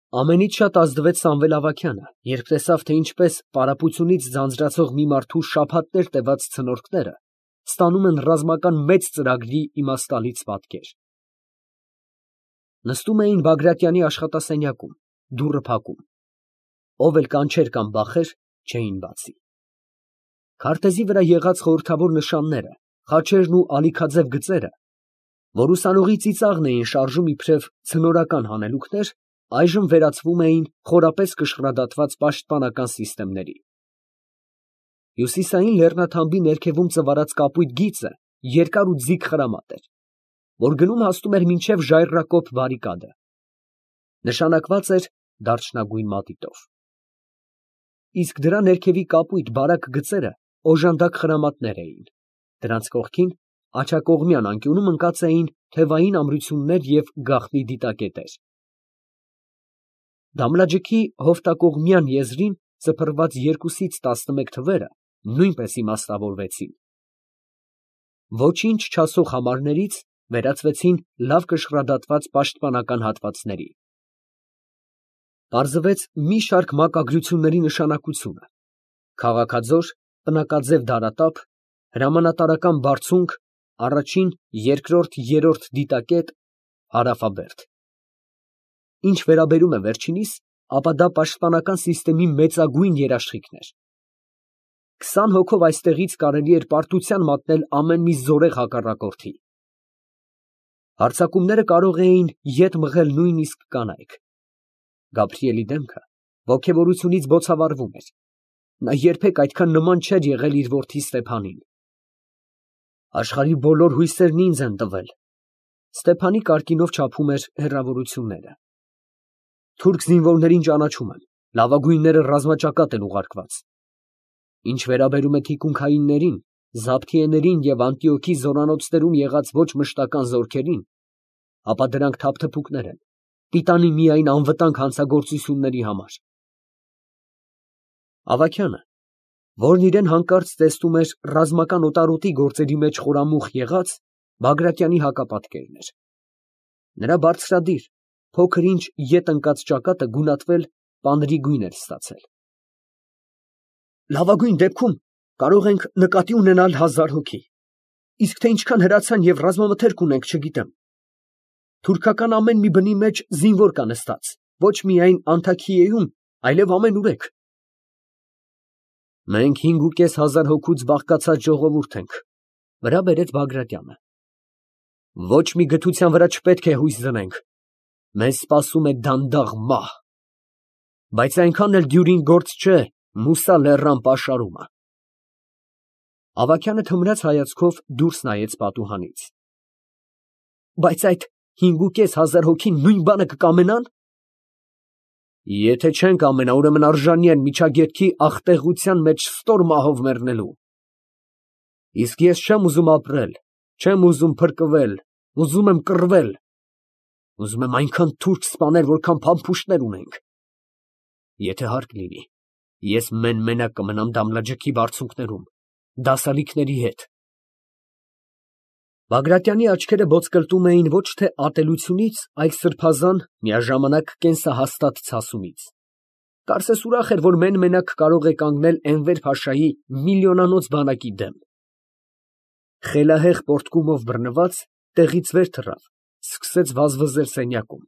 Ամենից շատ ազդվեց Սամվել Ավագյանը, երբ տեսավ, թե ինչպես պարապությունից ձանձրացող մի մարդու շաբաթներ տևած ցնորքները ստանում են ռազմական մեծ ծրագրի իմաստալից պատկեր։ Նստում էին Բագրատյանի աշխատասենյակում, դուռը փակում։ Ով էլ կանչեր կամ բախեր, չէին բացի։ Քարտեզի վրա եղած խորհրդավոր նշանները, խաչերն ու ալիքաձև գծերը, որ ուսանողի ծիծաղն էին շարժում իբրև ցնորական հանելուկներ, այժմ վերածվում էին խորապես կշռադատված պաշտպանական սիստեմների։ Հյուսիսային լեռնաթամբի ներքևում ծվարած կապույտ գիծը երկար ու ձիգ խրամատ էր, որ գնում հասնում էր մինչև ժայռակոպ բարիկադը։ Նշանակված էր դարչնագույն մատիտով։ Իսկ դրա ներքևի կապույտ բարակ գծերը օժանդակ խրամատներ էին։ Դրանց կողքին աջակողմյան անկյունում ընկած էին թևային ամրություններ և գաղտնի դիտակետեր։ Դամլաջքի հովտակողմյան եզրին ծփռված 2-ից 11 թվերը նույնպես իմաստավորվեցին։ Ոչինչ չասող համարներից վերածվեցին լավ կշռադատված պաշտպանական հատվածների։ Պարզվեց մի շարք մակագրությունների նշանակությունը. քաղաքաձոր, պնակաձև դարատափ, հրամանատարական բարձունք, առաջին, երկրորդ, երրորդ դիտակետ, հարավաբերդ։ Ինչ վերաբերում է վերջինիս, ապա դա պաշտպանական սիստեմի մեծագույն երաշխիքն էր։ 20 հոգով այստեղից կարելի էր պարտության մատնել ամեն մի զորեղ հակառակորդի։ Հարձակումները կարող էին ետ մղել նույնիսկ կանայք։ Գաբրիելի դեմքը ոգևորությունից բոցավառվում էր։ Նա երբեք այդքան նման չէր եղել իր որդի Ստեփանին։ Աշխարհի բոլոր հույսերն ինձ են տվել։ Ստեփանի կարկինով չափում էր հեռավորությունները։ Թուրք զինվորներին ճանաչում եմ, լավագույնները ռազմաճակատ են ուղարկված։ Ինչ վերաբերում է թիկունքայիններին, Զաբթիեներին և Անտիոքի զորանոցներում եղած ոչ մշտական զորքերին, ապա դրանք թափթփուկներ են, պիտանի միայն անվտանգ հանցագործությունների համար։ Ավագյանը, որն իրեն հանկարծ տեսնում էր ռազմական օտարոտի գործերի մեջ խորամուխ եղած, Բագրատյանի հակապատկերն էր։ Նրա բարձրադիր, փոքր ինչ ետ ընկած ճակատը գունատվել պանրի գույն էր ստացել։ Լավագույն դեպքում կարող ենք նկատի ունենալ 1000 հոգի, իսկ թե ինչքան հրացան և ռազմամթերք ունենք, չգիտեմ։ Թուրքական ամեն մի բնի մեջ զինվոր կա նստած, ոչ միայն Անթաքիեում, այլև ամենուրեք։ Մենք 5500 հոգուց բաղկացած ժողովուրդ ենք, վրա բերեց Բագրատյանը։ Ոչ մի գթության վրա չպետք է հույս դնենք, մեզ սպասում է դանդաղ մահ, բայց այնքան էլ դյուրին գործ չէ Մուսա լեռան պաշարումը։ Ավագյանը թմրած հայացքով դուրս նայեց պատուհանից։ Բայց այդ 5500 հոգին նույն բանը կկամենան։ Եթե չեն կամենա, ուրեմն արժանի են միջագետքի աղտեղության մեջ ստոր մահով մեռնելու։ Իսկ ես չեմ ուզում ապրել, չեմ ուզում փրկվել, ուզում եմ կռվել, ուզում եմ այնքան թուրք սպանել, որքան փամփուշտներ ունենք։ Եթե հարկ լինի, ես մեն֊մենակ կմնամ Դամլաջքի բարձունքներում, դասալիքների հետ։ Բագրատյանի աչքերը ոտկլտում էին ոչ թե ատելությունից, այլ սրբազան, միաժամանակ կենսահաստատ ցասումից։ Կարծես ուրախ էր, որ մեն֊մենակ կարող է կանգնել Էնվեր փաշայի միլիոնանոց բանակի դեմ։ Խելահեղ պոռթկումով բռնված, տեղից վեր թռավ, սկսեց վազվզել սենյակում։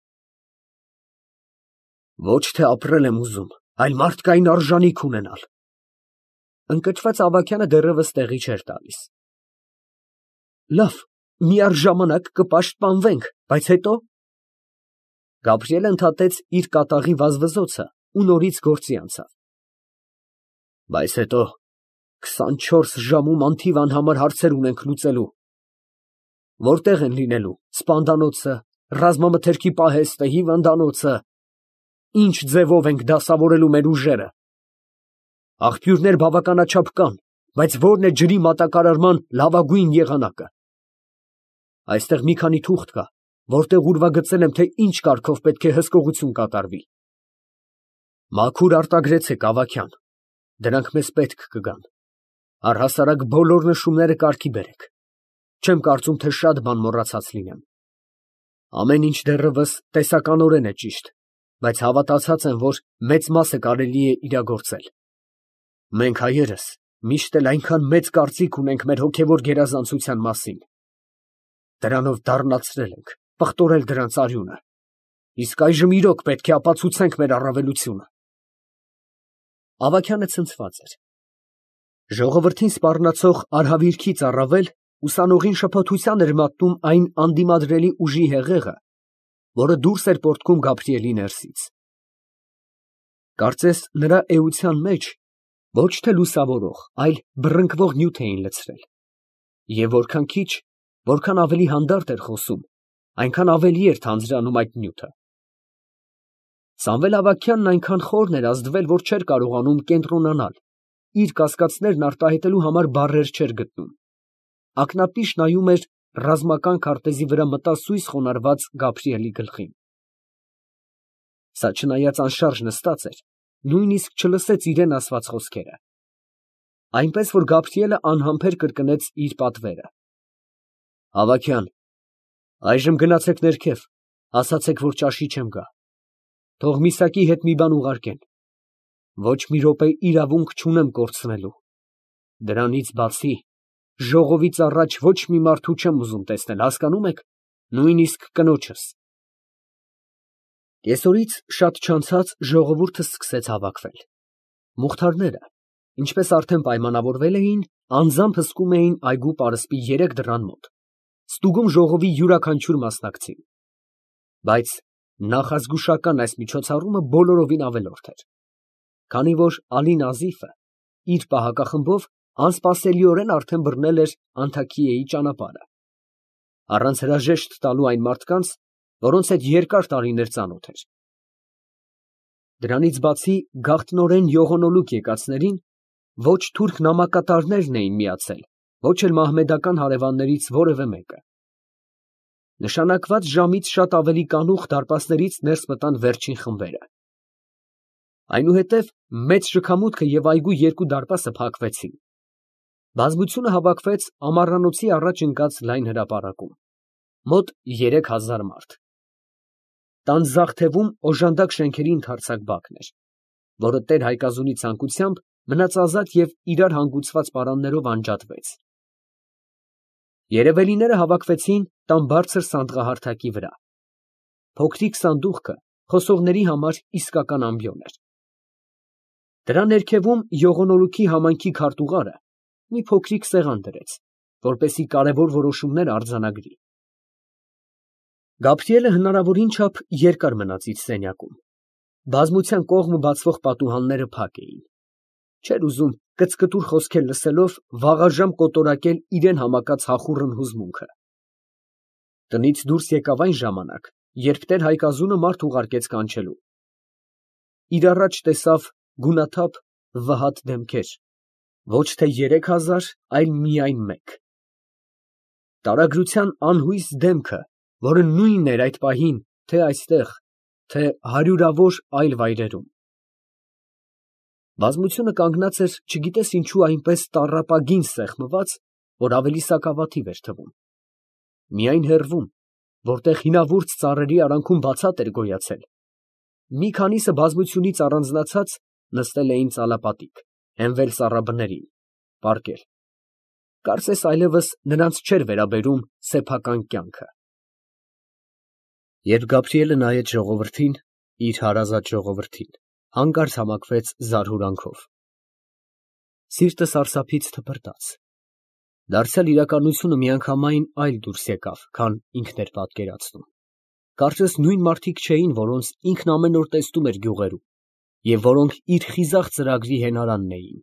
Ոչ թե ապրել եմ ուզում, այլ մարդկային արժանիք ունենալ։ Ընկճված Ավագյանը դեռևս տեղի չէր տալիս։ Լավ, միաժամանակ կպաշտպանվենք, բայց հետո։ Գաբրիելը ընդհատեց իր կատաղի վազվզոցը ու նորից գործի անցավ։ Բայց հետո 24 ժամում անթիվ անհամար հարցեր ունենք լուծելու։ Որտեղ են լինելու սպանդանոցը, ռազմամթերքի պահեստը, հիվանդանոցը, ինչ ձևով ենք դասավորելու մեր ուժերը։ Աղբյուրներ բավականաչափ կան, բայց ո՞րն է ջրի մատակարարման լավագույն եղանակը։ Այստեղ մի քանի թուղթ կա, որտեղ ուրվագծել եմ, թե ինչ կարգով պետք է հսկողություն կատարվի։ Մաքուր արտագրեցեք, Ավագյան, դրանք մեզ պետք կգան։ Առհասարակ բոլոր նշումները կարգի բերեք։ Չեմ կարծում, թե շատ բան մոռացած լինեմ։ Ամեն ինչ դեռևս տեսականորեն է ճիշտ, բայց հավատացած եմ, որ մեծ մասը կարելի է իրագործել։ Մենք հայերս միշտ էլ այնքան մեծ կարծիք ունենք մեր հոգևոր գերազանցության մասին։ Դրանով դառնացրել ենք, պղտորել դրանց արյունը։ Իսկ այժմ իրոք պետք է ապացուցենք մեր առավելությունը։ Ավագյանը ցնցված էր։ Ժողովրդին սպառնացող արհավիրքից առավել ուսանողին շփոթության էր մատնում այն անդիմադրելի ուժի հեղեղը, որը դուրս էր պոռթկում Գաբրիելի ներսից։ Կարծես նրա էության մեջ ոչ թե լուսավորող, այլ բռնկվող նյութ էին լցրել։ Եվ որքան քիչ, որքան ավելի հանդարտ էր խոսում, այնքան ավելի էր թանձրանում այդ նյութը։ Սամվել Ավագյանն այնքան խորն էր ազդվել, որ չէր կարողանում կենտրոնանալ, իր կասկածներն արտահայտելու համար բառեր չէր գտնում։ Ակնապիշ նայում էր ռազմական քարտեզի վրա մտասույզ խոնարհված Գաբրիելի գլխին։ Սա չնայած անշարժ նստած էր, նույնիսկ չլսեց իրեն ասված խոսքերը։ Այնպես որ Գաբրիելը անհամբեր կրկնեց իր պատվերը. Ավագյան, այժմ գնացեք ներքև, ասացեք, որ ճաշի չեմ գա։ Թող Միսակի հետ մի բան ուղարկեն։ Ոչ մի րոպե իրավունք չունեմ կորցնելու։ Դրանից բացի, ժողովից առաջ ոչ մի մարդու չեմ ուզում տեսնել, հասկանում եք, նույնիսկ կնոջս։ Կեսօրից շատ չանցած ժողովուրդը սկսեց հավաքվել։ Մուղթարները, ինչպես արդեն պայմանավորվել էին, անձամբ հսկում էին այգու պարսպի 3 դռան մոտ, ստուգում ժողովի յուրաքանչյուր մասնակցին։ Բայց նախազգուշական այս միջոցառումը բոլորովին ավելորդ էր, քանի որ Ալի Նազիֆը իր պահակախմբով անսպասելիորեն արդեն բռնել էր Անթաքիեի ճանապարհը, առանց հրաժեշտ տալու այն մարդկանց, որոնց հետ երկար տարիներ ծանոթ էր։ Դրանից բացի գաղտնորեն յողոնոլուկ եկածներին ոչ թուրք նամակատարներն էին միացել, ոչ էլ մահմեդական հարևաններից որևէ մեկը։ Նշանակված ժամից շատ ավելի կանուխ դարպասներից ներս մտան վերջին խմբերը։ Այնուհետև մեծ շքամուտքը և այգու 2 դարպասը փակվեցին։ Բազմությունը հավաքվեց ամառանոցի առաջ ընկած լայն հրապարակում, մոտ 3000 մարդ։ Տան ձախ թևում օժանդակ շենքերի ընդարձակ բակն էր, որը տեր Հայկազունի ցանկությամբ մնաց ազատ և իրար հանգուցված պարաններով անջատվեց։ Երևելիները հավաքվեցին տան բարձր սանդղահարթակի վրա։ Փոքրիկ սանդուղքը խոսողների համար իսկական ամբիոն էր։ Դրա ներքևում յողոնոլուքի համայնքի քարտուղարը մի փոքրիկ սեղան դրեց, որպեսզի կարևոր որոշումներ արձանագրի։ Գաբրիելը հնարավորին չափ երկար մնաց իր սենյակում։ Բազմության կողմը բացվող պատուհանները փակ էին։ Չէր ուզում կծկտուր խոսքեր լսելով վաղաժամ կոտորակել իրեն համակած հախուռն հուզմունքը։ Տնից դուրս եկավ այն ժամանակ, երբ տեր Հայկազունը մարդ ուղարկեց կանչելու։ Իր առաջ տեսավ գունաթափ վհատ դեմքեր, ոչ թե 3000, այլ միայն մեկ։ Տարագրության անհույս դեմքը, որը նույնն էր այդ պահին թե այստեղ, թե հարյուրավոր այլ վայրերում։ Բազմությունը կանգնած էր չգիտես ինչու այնպես տառապագին սեղմված, որ ավելի սակավաթիվ էր թվում։ Միայն հեռվում, որտեղ հինավուրց ծառերի արանքում բացատ էր գոյացել, մի քանիսը բազմությունից առանձնացած նստել էին ծալապատիկ, հենվել սառաբներին, պառկել։ Կարծես այլևս նրանց չէր վերաբերում սեփական կյանքը։ Երբ Գաբրիելը նայեց ժողովրդին, իր հարազատ ժողովրդին, հանկարծ համակվեց զարհուրանքով։ Սիրտը սարսափից թպրտաց։ Դարձյալ իրականությունը միանգամայն այլ դուրս եկավ, քան ինքն էր պատկերացնում։ Կարծես նույն մարդիկ չէին, որոնց ինքն ամեն օր տեսնում էր գյուղերում, և որոնք իր խիզախ ծրագրի հենարանն էին։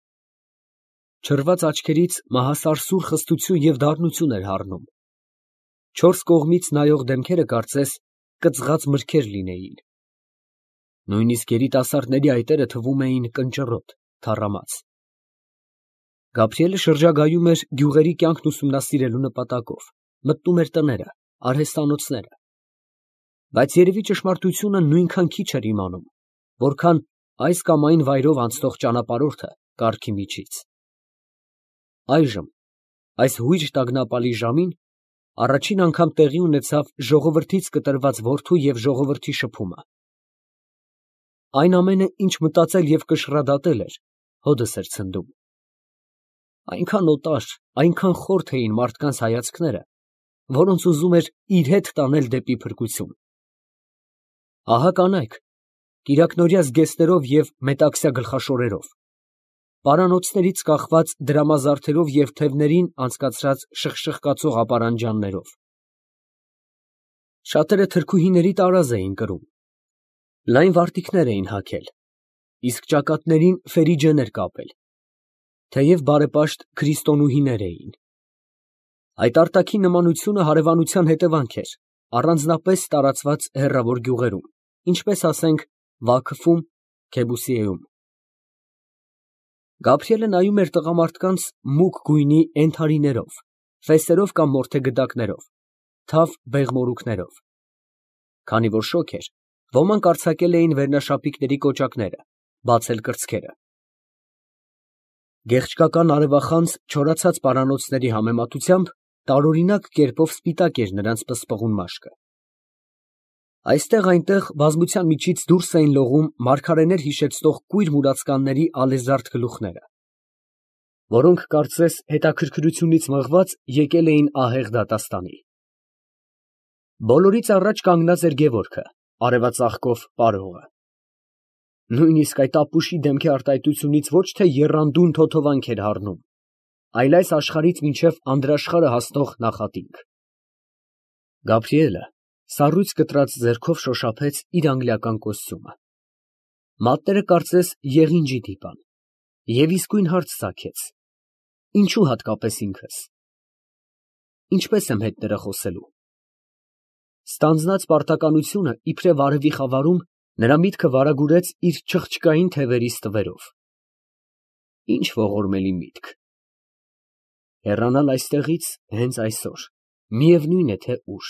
Չռված աչքերից մահասարսուռ խստություն և դառնություն էր հառնում։ 4 կողմից նայող դեմքերը կարծես կծղած մրգեր լինեին։ Նույնիսկ երիտասարդների այտերը թվում էին կնճռոտ, թառամած։ Գաբրիելը շրջագայում էր գյուղերի կյանքն ուսումնասիրելու նպատակով, մտնում էր տները, արհեստանոցները։ Բայց երևի ճշմարտությունը նույնքան քիչ էր իմանում, որքան այս կամ այն վայրով անցնող ճանապարհորդը կառքի միջից։ Այժմ, այս հույր տագնապալի ժամին, առաջին անգամ տեղի ունեցավ ժողովրդից կտրված որդու և ժողովրդի շփումը։ Այն ամենը, ինչ մտածել և կշռադատել էր, հօդս էր ցնդում։ Այնքան օտար, այնքան խորթ էին մարդկանց հայացքները, որոնց ուզում էր իր հետ տանել դեպի փրկություն։ Ահա կանայք, կիրակնօրյա զգեստներով և մետաքսյա գլխաշորերով, պարանոցներից կախված դրամազարդերով և թևներին անցկացրած շխշխկացող ապարանջաններով։ Շատերը թրքուհիների տարազ էին կրում, լայն վարտիքներ էին հագել, իսկ ճակատներին ֆերիջեներ կապել, թեև բարեպաշտ քրիստոնուհիներ էին։ Այդ արտաքին նմանությունը հարևանության հետևանք էր, առանձնապես տարածված հեռավոր գյուղերում, ինչպես ասենք Վաքվում, Քեբուսիեում։ Գաբրիելը նայում էր տղամարդկանց մուգ գույնի էնթարիներով, ֆեսերով կամ մորթե գդակներով, թավ բեղմորուքներով։ Քանի որ շոգ էր, ոմանք արձակել էին վերնաշապիկների կոճակները, բացել կրծքերը։ Գեղչկական արևախանձ չորացած պարանոցների համեմատությամբ տարօրինակ կերպով սպիտակ էր նրանց պսպղուն մաշկը։ Այստեղ-այնտեղ բազմության միջից դուրս էին լողում մարգարեներ հիշեցնող կույր մուրացկանների ալեզարդ գլուխները, որոնք, կարծես հետաքրքրությունից մղված, եկել էին ահեղ դատաստանի։ Բոլորից առաջ կանգնած էր Գևորգը, արևածաղկով պարողը։ Նույնիսկ այդ ապուշի դեմքի արտահայտությունից ոչ թե եռանդուն թոթովանք էր հառնում, այլ այս աշխարհից մինչև անդրաշխարհը հասնող նախատինք։ Գաբրիելը սառույց կտրած ձեռքով շոշափեց իր անգլիական կոստյումը։ Մատները կարծես եղինջի դիպան, և իսկույն հարց ծագեց. ինչու հատկապես ինքս։ Ինչպես եմ հետ խոսելու։ Ստանձնած պարտականությունը իբրև արևի խավարում նրա միտքը վարագուրեց իր չղջկային թևերի ստվերով։ Ինչ ողորմելի միտք։ Հեռանալ այստեղից հենց այսօր, միևնույն է թե ուր։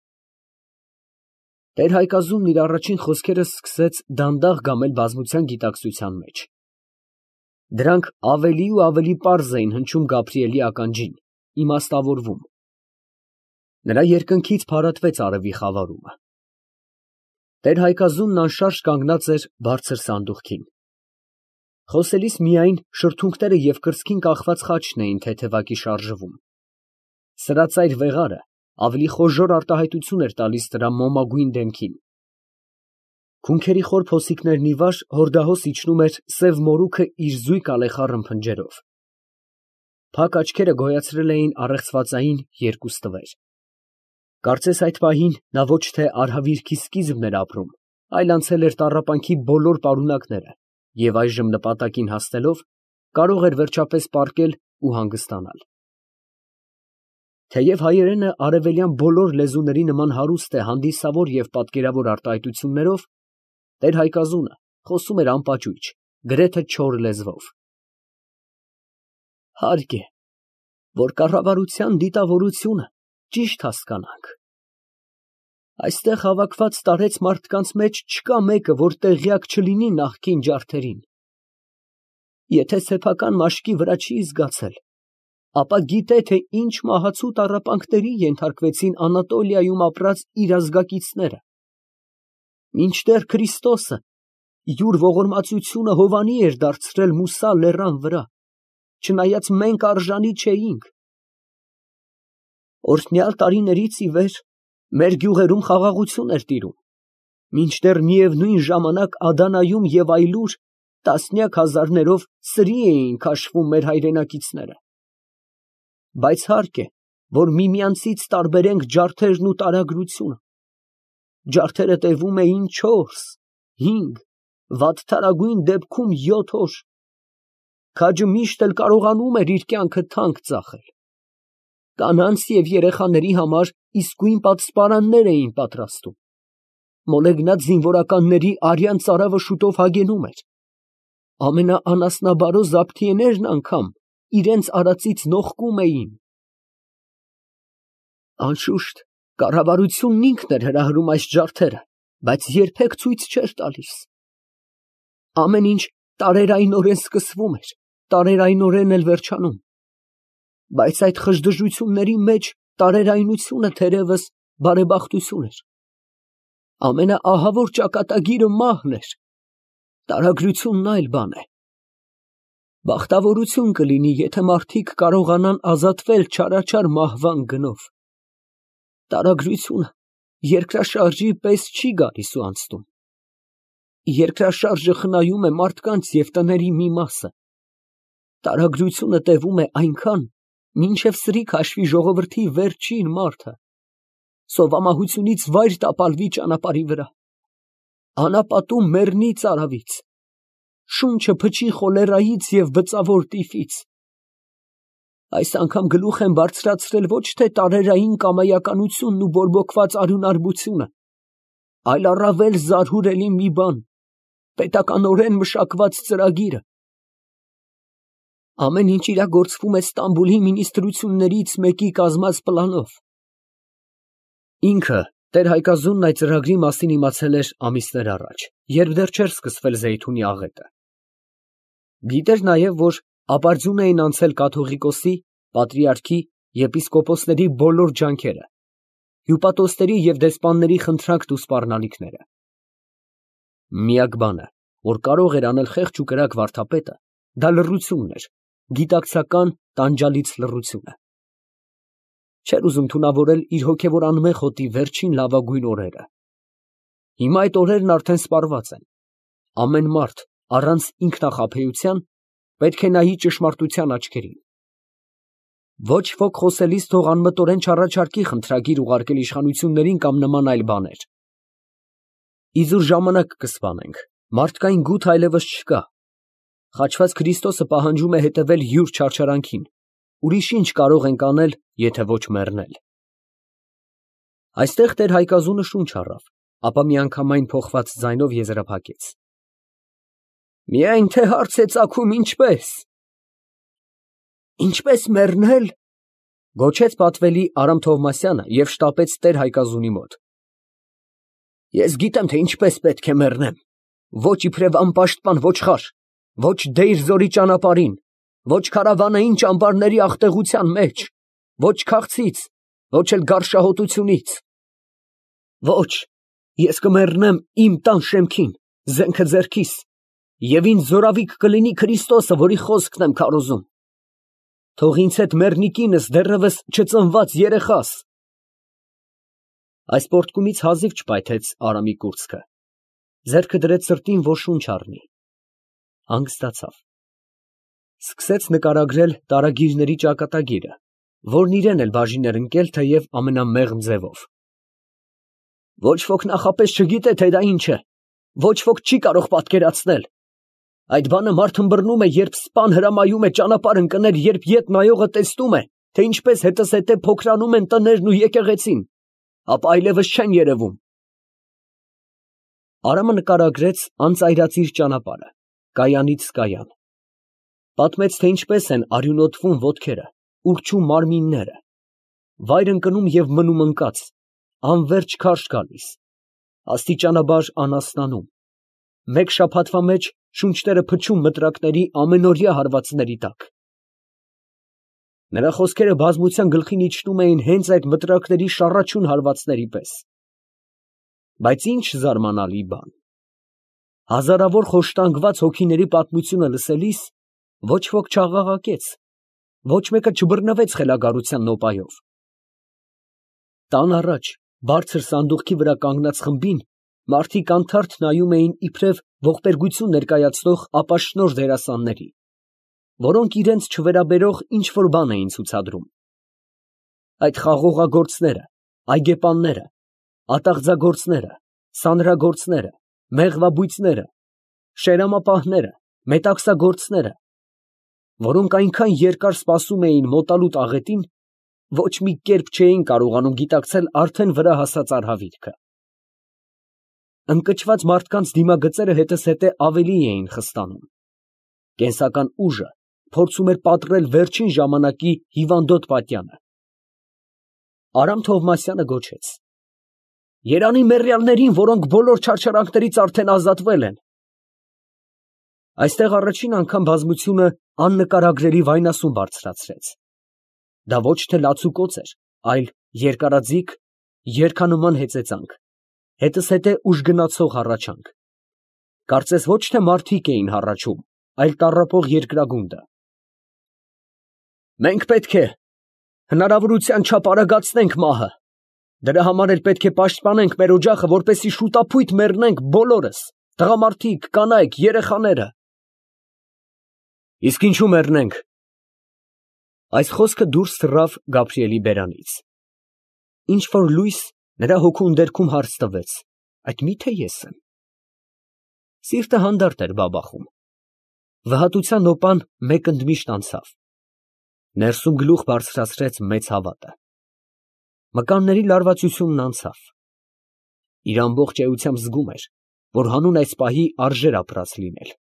Տեր Հայկազունն իր առաջին խոսքերը սկսեց դանդաղ գամել բազմության գիտակցության մեջ։ Դրանք ավելի ու ավելի պարզ էին հնչում Գաբրիելի ականջին, իմաստավորվում։ Նրա երկնքից փարատվեց արևի խավարումը։ Տեր Հայկազունն անշարժ կանգնած էր բարձր սանդուղքին։ Խոսելիս միայն շրթունքները և կրծքին կախված խաչն էին թեթևակի շարժվում։ Սրածայր վեղարը ավելի խոժոռ արտահայտություն էր տալիս նրա մոմագույն դեմքին։ Քունքերի խոր փոսիկներն ի վար հորդահոս իջնում էր սև մորուքը իր զույգ ալեխառն փնջերով։ Փակ աչքերը գոյացրել էին առեղծվածային երկու ստվեր։ Կարծես այդ պահին նա ոչ թե արհավիրքի սկիզբն էր ապրում, այլ անցել էր տառապանքի բոլոր պարունակները և այժմ նպատակին հասնելով կարող էր վերջապես պառկել ու հանգստանալ։ Թեև հայերենը արևելյան բոլոր լեզուների նման հարուստ է հանդիսավոր և պատկերավոր արտահայտություններով, Տեր Հայկազունը խոսում էր անպաճույճ, գրեթե չոր լեզվով։ Հարկ է, որ կառավարության դիտավորությունը ճիշտ հասկանանք։ Այստեղ հավաքված տարեց մարդկանց մեջ չկա մեկը, որ տեղյակ չլինի նախկին ջարդերին։ Եթե սեփական մաշկի վրա չի զգացել, ապա գիտե, թե ինչ մահացու տառապանքների ենթարկվեցին Անատոլիայում ապրած իր ազգակիցները։ Մինչդեռ Քրիստոսը յուր ողորմածությունը հովանի էր դարձրել Մուսա լեռան վրա, չնայած մենք արժանի չէինք։ Օրհնյալ տարիներից ի վեր մեր գյուղերում խաղաղություն էր տիրում, մինչդեռ միևնույն ժամանակ Ադանայում և այլուր տասնյակ հազարներով սրի էին քաշվում մեր հայրենակիցները։ Բայց հարկ է, որ միմյանցից տարբերենք ջարդերն ու տարագրությունը։ Ջարդերը տևում էին 4, 5, վատթարագույն դեպքում 7 օր։ Քաջը միշտ էլ կարողանում էր իր կյանքը թանկ ծախել։ Կանանց և երեխաների համար իսկույն պատսպարաններ էին պատրաստում։ Մոլեգնած զինվորականների արյան ծարավը շուտով հագենում էր։ Ամենաանասնաբարո զաբթիեներն անգամ իրենց արածից նողկում էին։ Անշուշտ, կառավարությունն ինքն էր հրահրում այս ջարդերը, բայց երբեք ցույց չէր տալիս։ Ամեն ինչ տարերայնորեն սկսվում էր, տարերայնորեն էլ վերջանում։ Բայց այդ խժդժությունների մեջ տարերայնությունը թերևս բարեբախտություն էր։ Ամենաահավոր ճակատագիրը մահն էր։ Տարագրությունն այլ բան է։ Բախտավորություն կլինի, եթե մարդիկ կարողանան ազատվել չարաչար մահվան գնով։ Տարագրությունը երկրաշարժի պես չի գալիս ու անցնում։ Երկրաշարժը խնայում է մարդկանց և տների մի մասը։ Տարագրությունը տևում է այնքան, մինչև սրի քաշվի ժողովրդի վերջին մարդը, սովամահությունից վայր տապալվի ճանապարհի վրա, անապատում մեռնի ծարավից, շունչը փչի խոլերայից և բծավոր տիֆից։ Այս անգամ գլուխ եմ բարձրացրել ոչ թե տարերային կամայականությունն ու բորբոքված արյունարբությունը, այլ առավել զարհուրելի մի բան, պետականորեն մշակված ծրագիրը։ Ամեն ինչ իրագործվում է Ստամբուլի մինիստրություններից մեկի կազմած պլանով։ Ինքը, Տեր Հայկազունն այդ ծրագրի մասին իմացել էր ամիսներ առաջ, երբ դեռ չէր սկսվել Զեյթունի աղետը։ Գիտեր նաև, որ ապարդյուն էին անցել կաթողիկոսի, պատրիարքի, եպիսկոպոսների բոլոր ջանքերը, հյուպատոսների և դեսպանների խնդրանքն ու սպառնալիքները։ Միակ բանը, որ կարող էր անել խեղճ ու կրակ վարդապետը, դա լռությունն էր, գիտակցական տանջալից լռությունը։ Չէր ուզում թունավորել իր հոգևոր անմեղ հոտի վերջին լավագույն օրերը։ Հիմա այդ օրերն արդեն սպառված են։ Ամեն մարդ, առանց ինքնախաբեության, պետք է նայի ճշմարտության աչքերին։ Ոչ ոք խոսելիս թող անմտորեն չառաջարկի խնդրագիր ուղարկել իշխանություններին կամ նման այլ բաներ։ Իզուր ժամանակ կսպանենք, մարդկային գութ այլևս չկա։ Խաչված Քրիստոսը պահանջում է հետևել յուր չարչարանքին, ուրիշ ինչ կարող ենք անել, եթե ոչ մեռնել։ Այստեղ Տեր Հայկազունը շունչ առավ, ապա միանգամայն փոխված ձայնով եզրափակեց. Միայն թե հարց է ծագում ինչպես։ Ինչպես մեռնել, գոչեց պատվելի Արամ Թովմասյանը և շտապեց Տեր Հայկազունի մոտ։ Ես գիտեմ, թե ինչպես պետք է մեռնեմ, ոչ իբրև անպաշտպան ոչխար, ոչ Դեյր-զորի ճանապարհին, ոչ քարավանային ճամբարների աղտեղության մեջ, ոչ քաղցից, ոչ էլ գարշահոտությունից։ Ոչ, ես կմեռնեմ իմ տան շեմքին, զենքը ձեռքիս, և ինձ զորավիք կլինի Քրիստոսը, որի խոսքն եմ քարոզում։ Թող ինձ հետ մեռնի կինս, դեռևս չծնված երեխաս։ Այս պոռթկումից հազիվ չպայթեց Արամի կուրծքը, ձեռքը դրեց սրտին, որ շունչ առնի, հանգստացավ։ Սկսեց նկարագրել տարագիրների ճակատագիրը, որն իրեն էլ բաժին էր ընկել, թեև ամենամեղմ ձևով։ Ոչ ոք նախապես չգիտե, թե դա ինչ է, ոչ ոք չի կարող պատկերացնել։ Այդ բանը մարդ ըմբռնում է, երբ սպան հրամայում է ճանապարհ ընկնել, երբ ետ նայողը տեսնում է, թե ինչպես հետզհետե փոքրանում են տներն ու եկեղեցին, ապա այլևս չեն երևում։ Արամը նկարագրեց անծայրածիր ճանապարհը, կայանից կայան։ Պատմեց, թե ինչպես են արյունոտվում ոտքերը, ուռչում մարմինները, վայր ընկնում և մնում ընկած, անվերջ քարշ գալիս, աստիճանաբար անասնանում, մեկ շաբաթվա մեջ շունչները փչում մտրակների ամենօրյա հարվածների տակ։ Նրա խոսքերը բազմության գլխին իջնում էին հենց այդ մտրակների շառաչուն հարվածների պես։ Բայց ինչ զարմանալի բան։ Հազարավոր խոշտանգված հոգիների պատմությունը լսելիս ոչ ոք չաղաղակեց, ոչ մեկը չբռնվեց խելագարության նոպայով։ Տան առաջ, բարձր սանդուղքի վրա կանգնած խմբին մարդիկ անթարթ նայում էին իբրև ողբերգություն ներկայացնող ապաշնորհ դերասանների, որոնք իրենց չվերաբերող ինչ֊որ բան էին ցուցադրում։ Այդ խաղողագործները, այգեպանները, ատաղձագործները, սանրագործները, մեղվաբույծները, շերամապահները, մետաքսագործները, որոնք այնքան երկար սպասում էին մոտալուտ աղետին, ոչ մի կերպ չէին կարողանում գիտակցել արդեն վրա հասած արհավիրքը։ Ընկճված մարդկանց դիմագծերը հետզհետե ավելի էին խստանում։ Կենսական ուժը փորձում էր պատռել վերջին ժամանակի հիվանդոտ պատյանը։ Արամ Թովմասյանը գոչեց. Երանի մեռյալներին, որոնք բոլոր չարչարանքներից արդեն ազատվել են։ Այստեղ առաջին անգամ բազմությունը աննկարագրելի վայնասուն բարձրացրեց։ Դա ոչ թե լացուկոծ էր, այլ երկարաձիգ, երգանման հեծեծանք, հետզհետե ուժգնացող հառաչանք։ Կարծես ոչ թե մարդիկ էին հառաչում, այլ տառապող երկրագունդը։ Մենք պետք է հնարավորության չափ արագացնենք մահը։ Դրա համար էլ պետք է պաշտպանենք մեր օջախը, որպեսզի շուտափույթ մեռնենք բոլորս, տղամարդիկ, կանայք, երեխաները։ Իսկ ինչու մեռնենք։ Այս խոսքը դուրս թռավ Գաբրիելի բերանից։ Ինչ որ լույս նրա հոգու ընդերքում հարց տվեց. այդ մի՞թե ես եմ։ Սիրտը հանդարտ էր բաբախում։ Վհատության նոպան մեկ ընդմիշտ անցավ։ Ներսում գլուխ բարձրացրեց մեծ հավատը։ Մկանների լարվածությունն անցավ։ Իր ամբողջ էությամբ զգում էր, որ հանուն այս պահի արժեր ապրած լինել։